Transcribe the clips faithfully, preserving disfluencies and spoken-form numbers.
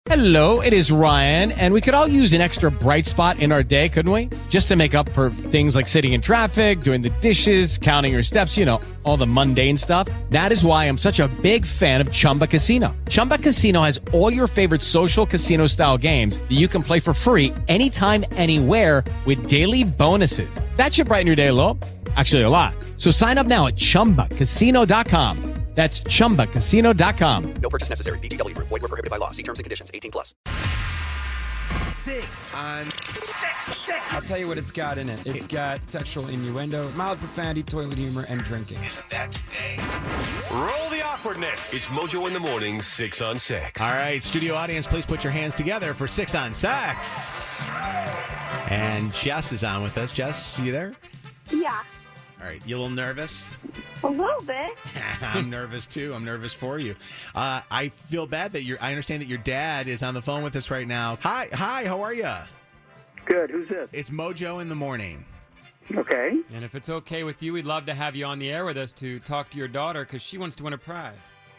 Hello, it is Ryan, and we could all use an extra bright spot in our day, couldn't we? Just to make up for things like sitting in traffic, doing the dishes, counting your steps, you know, all the mundane stuff. That is why I'm such a big fan of Chumba Casino. Chumba Casino has all your favorite social casino-style games that you can play for free anytime, anywhere with daily bonuses. That should brighten your day a little. Actually, a lot. So sign up now at chumba casino dot com. That's chumba casino dot com. No purchase necessary. V G W Group. Void where prohibited by law. See terms and conditions. eighteen plus. Six on six, six. I'll tell you what it's got in it. It's got sexual innuendo, mild profanity, toilet humor, and drinking. Isn't that today? Roll the awkwardness. It's Mojo in the Morning, six on six. All right, studio audience, please put your hands together for Six on Sex. And Jess is on with us. Jess, you there? Yeah, All right, you a little nervous? a little bit. I'm nervous too. I'm nervous for you. Uh, I feel bad that you're. I understand that your dad is on the phone with us right now. Hi, hi. How are you? Good. Who's this? It's Mojo in the Morning. Okay. And if it's okay with you, we'd love to have you on the air with us to talk to your daughter because she wants to win a prize.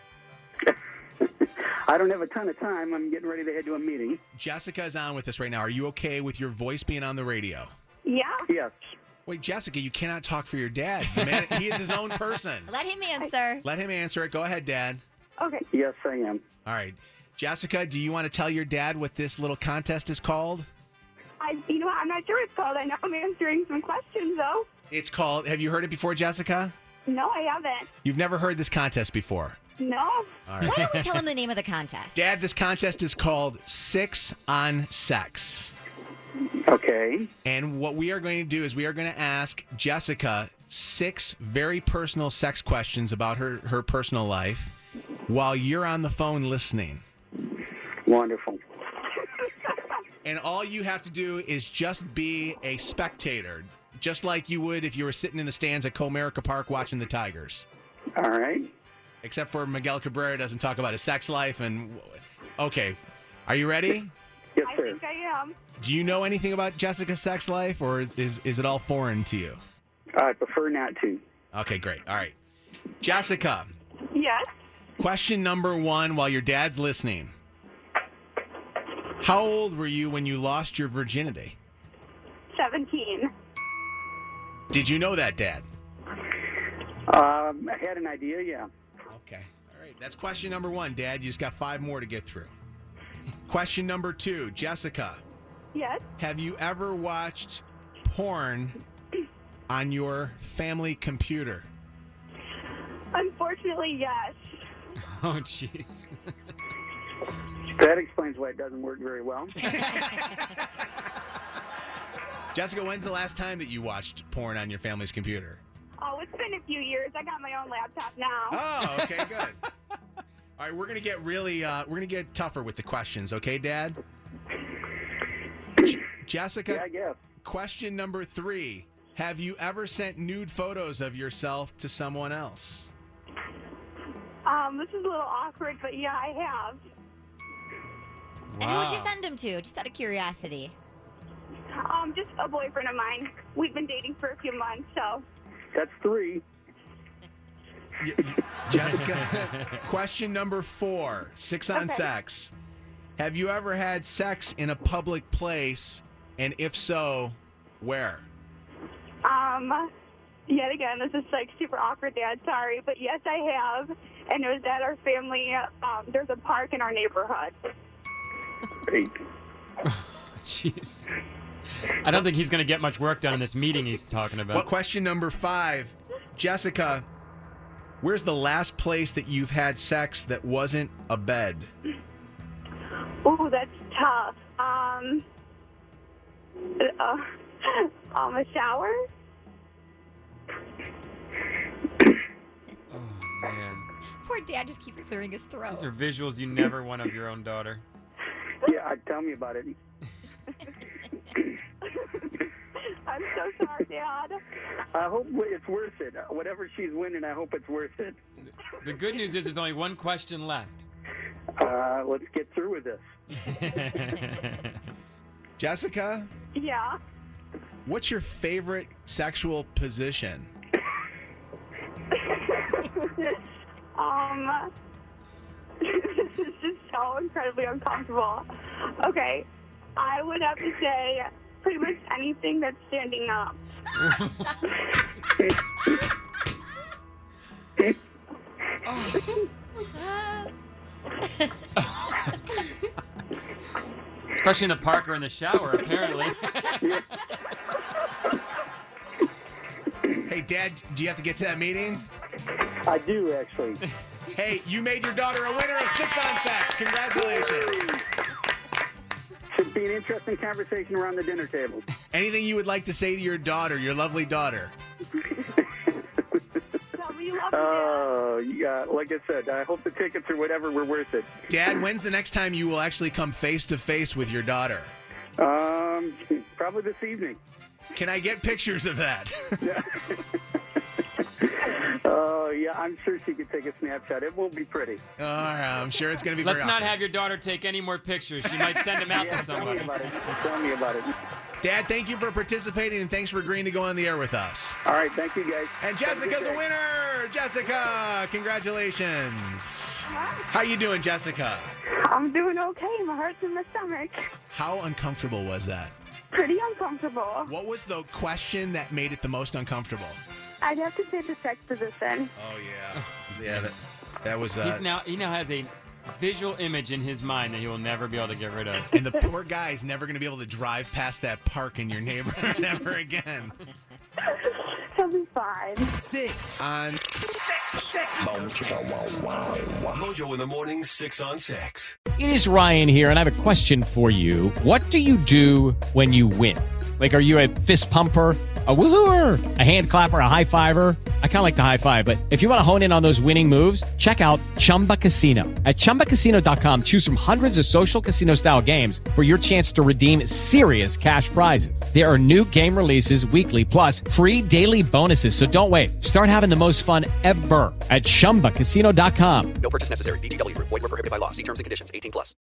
I don't have a ton of time. I'm getting ready to head to a meeting. Jessica is on with us right now. Are you okay with your voice being on the radio? Yeah. Yes. Wait, Jessica, you cannot talk for your dad. The man, he is his own person. Let him answer. Let him answer it. Go ahead, Dad. Okay. Yes, I am. All right. Jessica, do you want to tell your dad what this little contest is called? I, you know, what? I'm not sure what it's called. I know I'm answering some questions, though. It's called, have you heard it before, Jessica? No, I haven't. You've never heard this contest before. No. All right. Why don't we tell him the name of the contest? Dad, this contest is called Six on Sex. Okay. And what we are going to do is we are going to ask Jessica six very personal sex questions about her, her personal life while you're on the phone listening. Wonderful. And all you have to do is just be a spectator, just like you would if you were sitting in the stands at Comerica Park watching the Tigers. All right. Except for Miguel Cabrera doesn't talk about his sex life. And okay, are you ready? Yes, I sir. think I am. Do you know anything about Jessica's sex life, or is, is, is it all foreign to you? I prefer not to. Okay, great. All right. Jessica, Yes. question number one while your dad's listening. How old were you when you lost your virginity? seventeen. Did you know that, Dad? Um, I had an idea, yeah. Okay. All right. That's question number one, Dad. You just got five more to get through. Question number two, Jessica. Yes. Have you ever watched porn on your family computer? Unfortunately, yes. Oh, jeez. That explains why it doesn't work very well. Jessica, when's the last time that you watched porn on your family's computer? Oh, it's been a few years. I got my own laptop now. Oh, okay, good. All right, we're gonna get really, uh, we're gonna get tougher with the questions, okay, Dad? J- Jessica, Yeah, I guess. question number three: have you ever sent nude photos of yourself to someone else? Um, this is a little awkward, but yeah, I have. And who would you send him to? Just out of curiosity. Um, just a boyfriend of mine. We've been dating for a few months, so. That's three. Y- y- Jessica, question number four: six on Okay. sex. Have you ever had sex in a public place, and if so, where? Um, yet again, this is like super awkward, Dad. Sorry, but yes, I have, and it was at our family. Um, there's a park in our neighborhood. Great. Jeez. I don't think he's going to get much work done in this meeting he's talking about. What question number five, Jessica? Where's the last place that you've had sex that wasn't a bed? Ooh, that's tough. Um, uh, um, a shower. Oh, man. Poor Dad just keeps clearing his throat. These are visuals you never want of your own daughter. Yeah, tell me about it. I'm so sorry, Dad. I hope it's worth it. Whatever she's winning, I hope it's worth it. The good news is there's only one question left. Uh, let's get through with this. Jessica, Yeah. what's your favorite sexual position? um, this This is so incredibly uncomfortable. Okay, I would have to say pretty much anything that's standing up. Especially in the park or in the shower, apparently. Hey, Dad, do you have to get to that meeting? I do, actually. Hey, you made your daughter a winner of Six on Sex. Congratulations. Should be an interesting conversation around the dinner table. Anything you would like to say to your daughter, your lovely daughter? Tell me you love me, Dad. Oh, yeah, like I said, I hope the tickets or whatever were worth it. Dad, when's the next time you will actually come face to face with your daughter? Um, probably this evening. Can I get pictures of that? Oh, yeah, I'm sure she could take a Snapchat. It won't be pretty. All right, I'm sure it's going to be Let's very not awkward. have your daughter take any more pictures. She might send them out Yeah, to tell me somebody. about it. Tell me about it. Dad, thank you for participating, and thanks for agreeing to go on the air with us. All right, thank you, guys. And Have a good Jessica's a day. winner! Jessica, congratulations. How you doing, Jessica? I'm doing okay. My heart's in my stomach. How uncomfortable was that? Pretty uncomfortable. What was the question that made it the most uncomfortable? I'd have to say the sex position. Oh, yeah. Yeah, that, that was... Uh, He's now he now has a visual image in his mind that he will never be able to get rid of. and the poor guy is never going to be able to drive past that park in your neighborhood ever again. He'll be fine. Six. On Six. Six. Mojo in the morning, six on six. It is Ryan here, and I have a question for you. What do you do when you win? Like, are you a fist pumper, a woohooer, a hand clapper, a high fiver? I kind of like the high five, but if you want to hone in on those winning moves, check out Chumba Casino. At chumba casino dot com, choose from hundreds of social casino style games for your chance to redeem serious cash prizes. There are new game releases weekly, plus free daily bonuses. So don't wait. Start having the most fun ever at chumba casino dot com. No purchase necessary. V G W Group. Void where prohibited by law. See terms and conditions. eighteen plus.